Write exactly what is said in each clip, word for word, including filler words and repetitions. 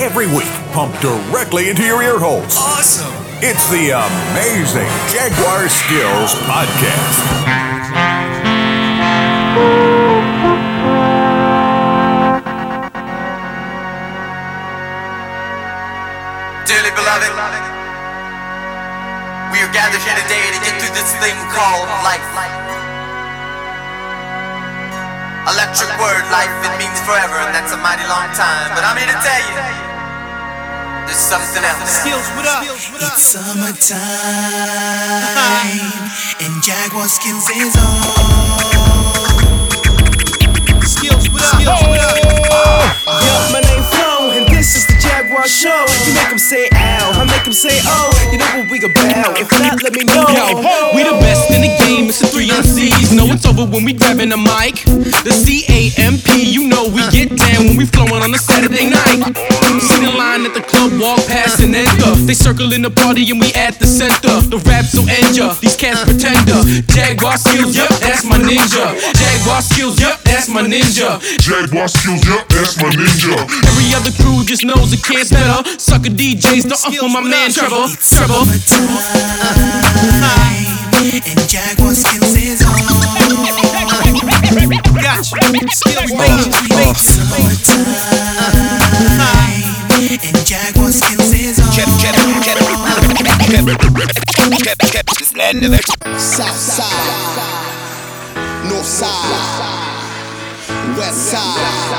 every week, pumped directly into your ear holes. Awesome! It's the amazing Jaguar Skills Podcast. Dearly beloved, we are gathered here today to get through this thing called life. Electric word, life, it means forever, and that's a mighty long time. But I'm here to tell you, there's something else. Skills, what up? It's summertime, and Jaguar Skills is on. Skills, what up? Skills, what up? Yo, my name Flo, and this is the Jaguar Show. You make them say ow, I make them say oh. You know what we about? If not, let me know. Yo, we the best in the game, it's the three M Cs. Know it's over when we grabbing the mic. The C A M P, you know we get down when we flowing on a Saturday night. See the line at the club, walk past and enter. They circle in the party and we at the center. The raps will end ya, these cats pretender. Jaguar Skills, yup, that's my ninja. Jaguar Skills, yup, that's my ninja. Jaguar Skills, yup, that's my ninja. Every other crew just knows it can't better. Sucker D Js, the up on my man Trevor. Trevor. And Jaguar Skills is on. Gotcha. Skills, majors, majors. And Jaguar Skills is on. South side, north side, west side,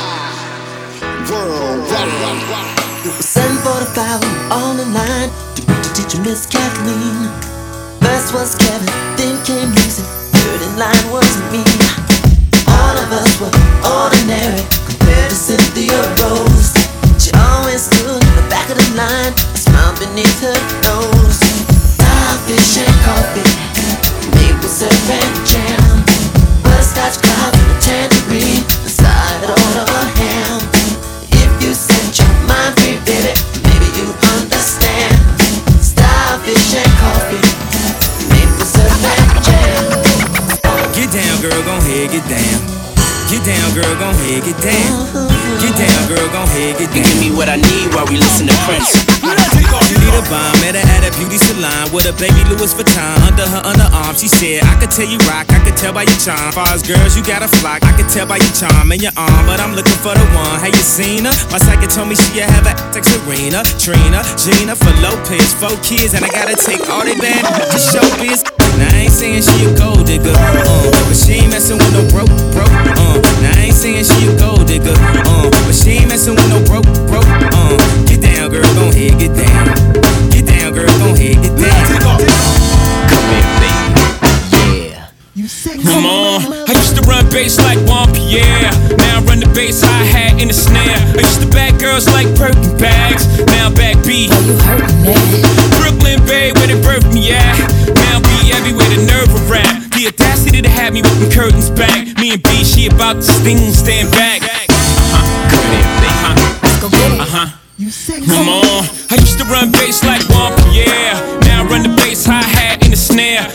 worldwide. It was seven forty-five, we were all in line to greet the teacher, Miss Kathleen. First was Kevin, then came Lucy, third in line was me. All of us were ordinary compared to Cynthia Rose. She always stood in the back of the line, a smile beneath her nose. Fish and coffee, maple syrup and jam, butterscotch clouds and a tangerine, a side order of ham. If you set your mind free, baby, maybe you understand. Starfish and coffee, maple syrup and jam. Get down, girl, gon' head, get down. Get down, girl, gon' head, get down. Get down, girl, gon' head, get down. Give me what I need while we listen to Prince. You need a bomb, met her at a beauty salon with a baby Louis Vuitton under her underarm. She said, I could tell you rock, I could tell by your charm. Far as girls, you got a flock, I could tell by your charm and your arm. But I'm looking for the one, have you seen her? My psychic told me she have a like Serena, Trina, Gina for Lopez, four kids, and I gotta take all they bad to showbiz. Now I ain't saying she a gold digger, uh, but she ain't messing with no broke, broke, uh. Now I ain't saying she a gold digger, uh, but she ain't messing with no broke, broke, uh. Get down, girl, gon' head, get down. Get down, girl, gon' head, get down. Come here, baby. Yeah. You say Come on, I used to run bass like Juan Pierre. Now I run the bass hi-hat in the snare. I used to bag girls like Birkin bags. Now back B. oh, you hurtin' that? Brooklyn Bay, where they birthed me at. Now be everywhere, the nerve of rap. The audacity to have me with them curtains back. Me and B, she about to sting, stand back. Uh-huh, come here, baby. Let's go get it. Uh-huh. You say Come on, I used to run bass like Juan Pierre. Now I run the bass hi-hat in the snare.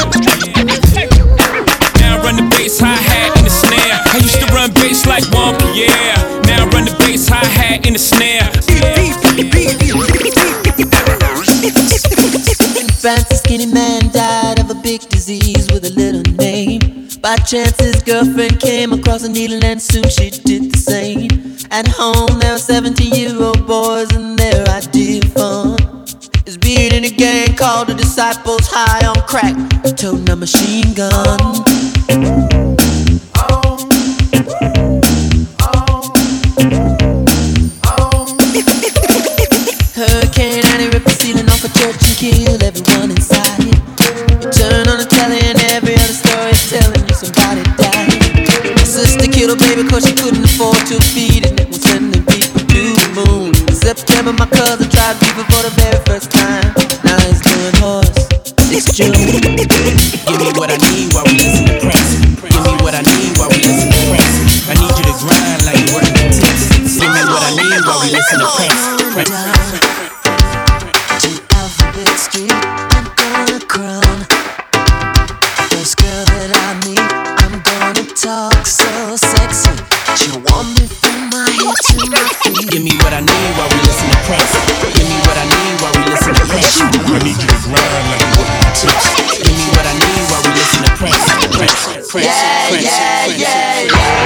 Now I run the bass hi-hat in the snare. I used to run bass like Juan Pierre. Now I run the bass hi-hat in the snare. France, a skinny man died of a big disease with a little name. By chance his girlfriend came across a needle and soon she did the same. At home there were seventeen-year-old boys and their idea of fun is being in a gang called the Disciples, high on crack, toting a machine gun. Hurricane Annie ripped the ceiling off a church and killed everyone inside. You turn on the telly and every other story is telling you somebody died. My sister killed her baby cause she couldn't afford to feed it, and it was sending people to the moon. In September my cousin tried beaver for the very first time. Now he's doing horse. It's June. Give me what I need while we listen to Prince. Give me what I need while we listen to Prince. I need you to grind like you working at Tips. Give me what I need while we listen to Prince. To Alphabet Street, I'm gonna crown first girl that I meet. I'm gonna talk so sexy. She'll want me from my head to my Give me what I need while we listen to Prince. Give me what I need while we listen to Prince. I need you to grind like you working for tips. Give me what I need while we listen to Prince. Prince, Prince, Yeah, Prince, yeah, Prince. yeah,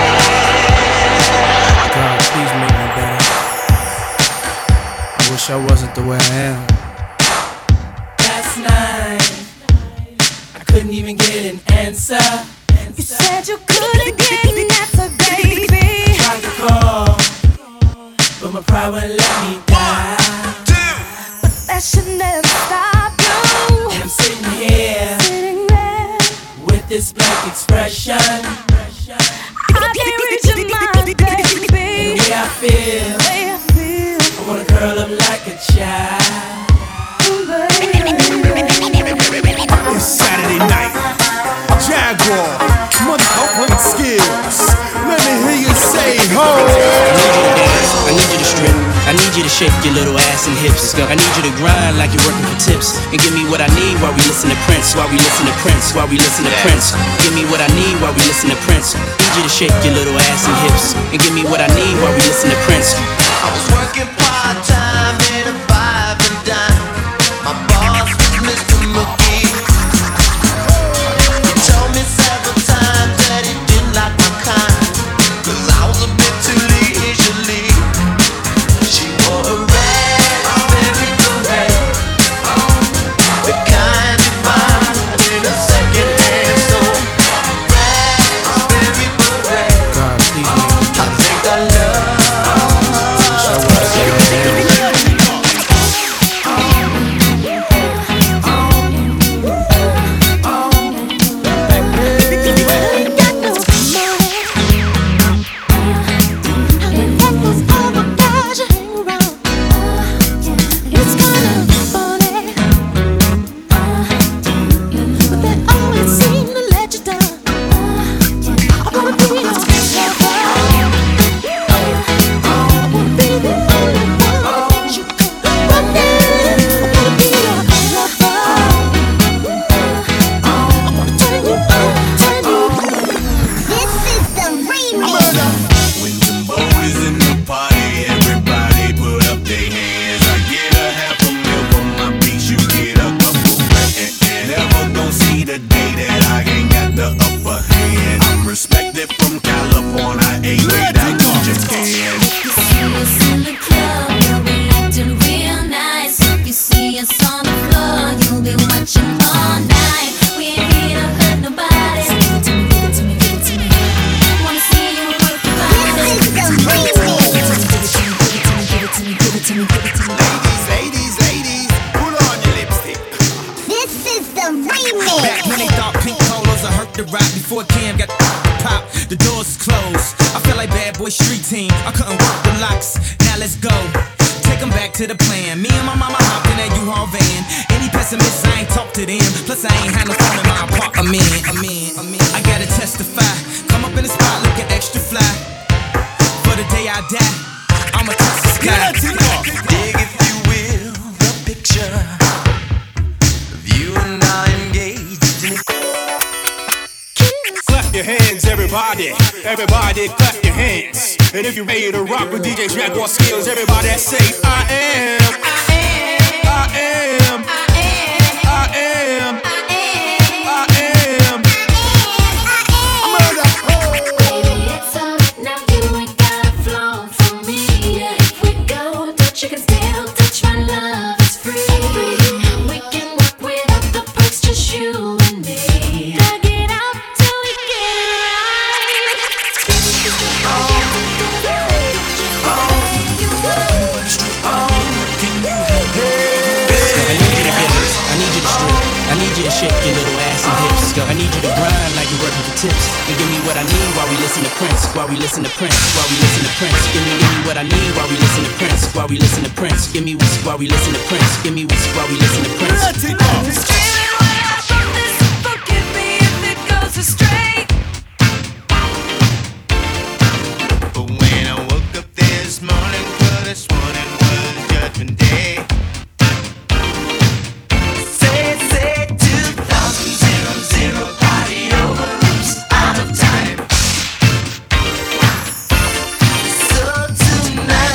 yeah. God, please make me better. I wish I wasn't the way I am. Last night, I couldn't even get an answer. You said you couldn't get an answer, baby. Tried to call, but my pride wouldn't let me die. But that should never stop you. And I'm sitting here, Sitting there, with this blank expression. I can't read your mind, baby. And the way I feel, The way I feel, I wanna curl up like a child. It's Saturday night. Jaguar, motherfucking skills. Let me hear you say ho. I need you to strip. I need you to shake your little ass and hips. I need you to grind like you're working for tips. And give me what I need while we listen to Prince. While we listen to Prince. While we listen to Prince. Give me what I need while we listen to Prince. Need you to shake your little ass and hips. And give me what I need while we listen to Prince. I was working part-time in a five and dime. My boss was Mister McGee. He told me several times that he didn't like my kind, 'cause I was a bit too leisurely. She wore a raspberry beret, the kind you find in a second-hand store. Raspberry beret, God, please make me I think I love. To the plan. Me and my mama hopped in that U-Haul van. Any pessimists, I ain't talk to them. Plus, I ain't had no phone in my apartment. I'm in, I'm in. I gotta testify. Come up in the spot looking extra fly. For the day I die, I'ma touch the sky. Dig, if you will, the picture of you and I engaged in Clap your hands, everybody. Everybody, clap your hands. And if you're ready to rock with D J Jaguar Skills, everybody say, I am. I am. I am. I am. I am. baby, it's on. Now you ain't got a flaw for me. Yeah, if we go, touch, you can still touch my love. It's free. We can work without the perks, just you and me. Drag it out till we get it right. I need you to get it. I need you to strip. I need you to shake your little ass and hips. I need you to grind like you're working for tips. And give me what I need while we listen to Prince. While we listen to Prince. While we listen to Prince. Give me, give me what I need while we listen to Prince. While we listen to Prince. Give me what's while we listen to Prince. Give me what's while we listen to Prince. Forgive me if it goes astray. But when I woke up this morning, could have sworn it was Judgment Day. Say, say, two thousand zero zero, party over, oops, out of time. So tonight.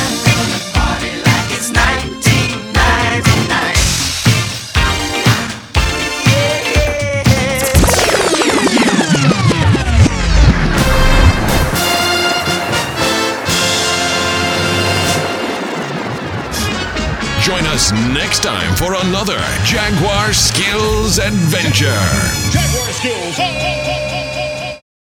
us next time for another Jaguar Skills Adventure. Jaguar Skills.